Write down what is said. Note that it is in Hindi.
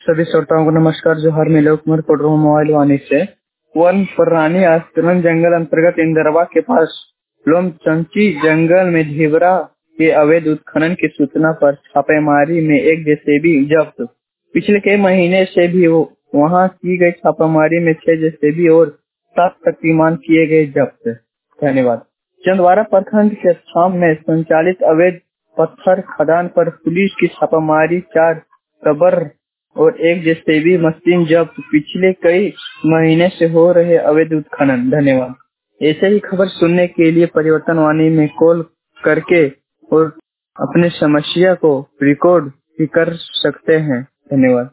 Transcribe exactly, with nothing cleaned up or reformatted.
सभी श्रोताओं को नमस्कार। जोहर मैं लोक कुमार पढ़ रहा हूँ मोबाइल वाणी से। वन प्राणी आश्रमण जंगल अंतर्गत इंदरवा के पास लोमचंची जंगल में झिबरा के अवैध उत्खनन की सूचना पर छापेमारी में एक जेसीबी जब्त। पिछले कई महीने से भी वो वहां की गई छापेमारी में छह जेसीबी और सात शक्तिमान किए गए जब्त। धन्यवाद। चंदवारा प्रखंड के शाम में संचालित अवैध पत्थर खदान पर पुलिस की छापामारी, चार कबर और एक जेसीबी मशीन जब्त। पिछले कई महीने से हो रहे अवैध उत्खनन। धन्यवाद। ऐसे ही खबर सुनने के लिए परिवर्तन वाणी में कॉल करके और अपने समस्या को रिकॉर्ड भी कर सकते हैं। धन्यवाद।